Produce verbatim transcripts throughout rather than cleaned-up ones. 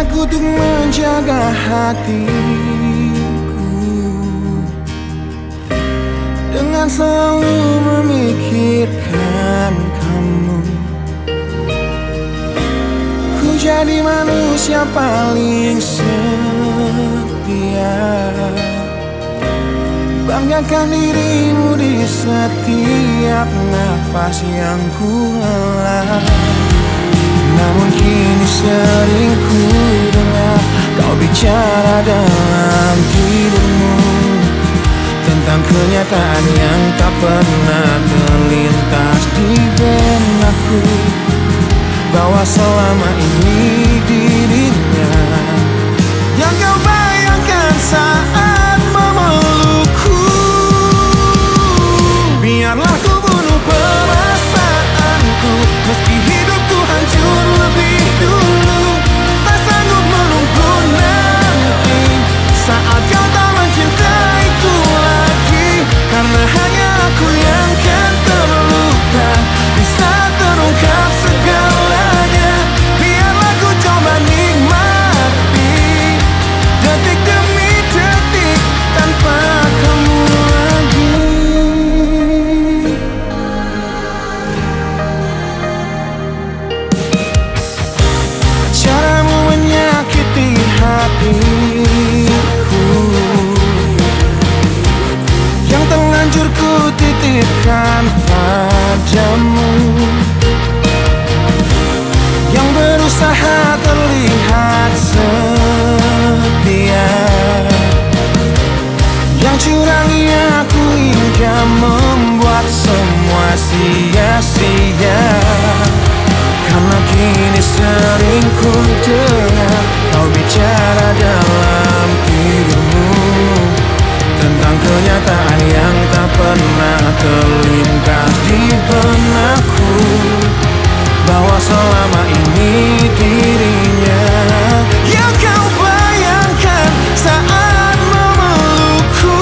Biarku untuk menjaga hatiku dengan selalu memikirkan kamu. Ku jadi manusia paling setia, banggakan dirimu di setiap nafas yang ku hela. Namun kini sering ku dengar kau bicara dalam tidurmu tentang kenyataan yang tak pernah terlintas di benakku, bahwa selama ini dirinya yang kau bayangkan saat memelukku. Biarlah ku bunuh perasaanku, meski hidupku hancur lebih dulu. Tak sanggup menunggu nanti saat kau tak mencintaiku lagi, karena hanya aku yang kan terluka di saat terungkap segalanya. Biarlah ku coba nikmati detik demi detik tanpa kamu lagi. Caramu menyakiti hatiku yang terlanjur ku titipkan padamu, yang berusaha terlihat setia, yang curangi aku hingga membuat semua sia-sia. Karena kini sering ku dengar kau bicara dalam tidurmu tentang kenyataan yang tak pernah terlintas di benakku, bahwa selama ini dirinya yang kau bayangkan saat memelukku.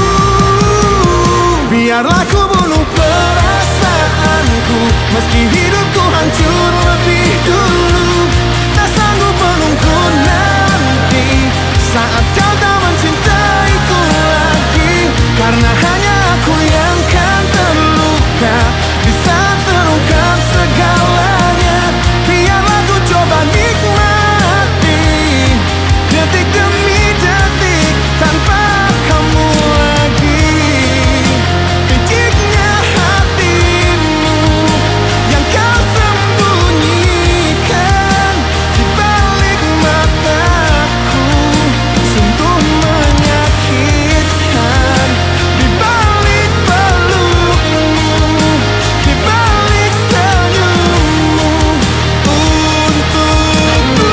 Biarlah ku bunuh perasaanku, meski hidupku hancur lebih dulu. Tak sanggup menunggu nanti saat kau tak mencintaiku lagi, karena hanya aku yang kan terluka di saat terungkap segalanya. Biarlah ku coba nikmati detik demi detik tanpa kamu lagi. Piciknya hatimu yang kau sembunyikan di balik mataku, sungguh menyakitkan. Di balik pelukmu, di balik senyummu untukku.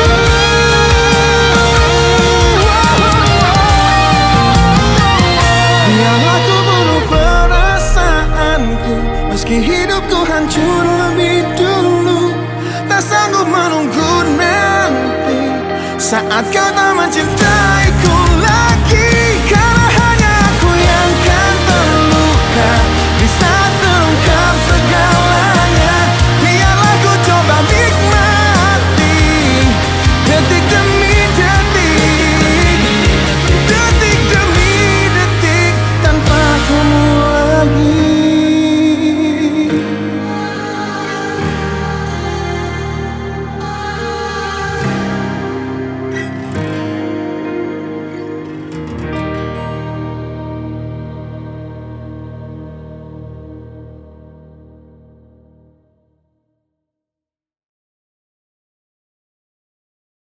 Biarlah ku bunuh perasaanku, meski hidupku hancur lebih dulu. Tak sanggup menunggu nanti saat kau tak mencintai